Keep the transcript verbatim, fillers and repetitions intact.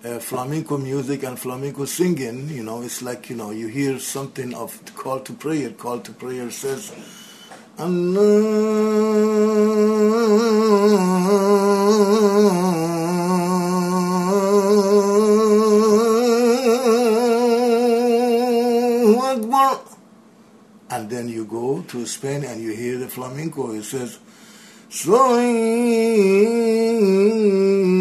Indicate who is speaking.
Speaker 1: uh, flamenco music and flamenco singing, you know, it's like, you know, you hear something of call to prayer. Call to prayer says, Allahu Akbar. And then you go to Spain and you hear the flamenco. It says, Soy